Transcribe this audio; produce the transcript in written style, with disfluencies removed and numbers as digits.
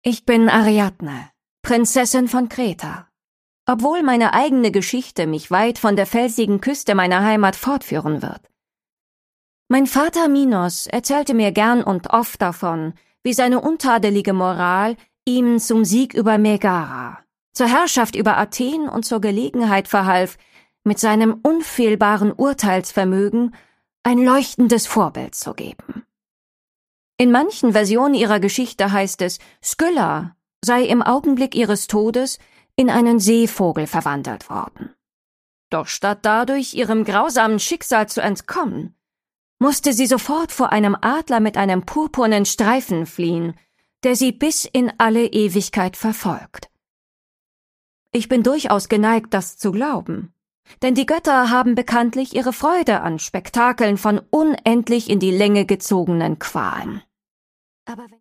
Ich bin Ariadne, Prinzessin von Kreta. Obwohl meine eigene Geschichte mich weit von der felsigen Küste meiner Heimat fortführen wird. Mein Vater Minos erzählte mir gern und oft davon, wie seine untadelige Moral ihm zum Sieg über Megara, zur Herrschaft über Athen und zur Gelegenheit verhalf, mit seinem unfehlbaren Urteilsvermögen ein leuchtendes Vorbild zu geben. In manchen Versionen ihrer Geschichte heißt es, Skylla sei im Augenblick ihres Todes in einen Seevogel verwandelt worden. Doch statt dadurch ihrem grausamen Schicksal zu entkommen, musste sie sofort vor einem Adler mit einem purpurnen Streifen fliehen, der sie bis in alle Ewigkeit verfolgt. Ich bin durchaus geneigt, das zu glauben, denn die Götter haben bekanntlich ihre Freude an Spektakeln von unendlich in die Länge gezogenen Qualen. Aber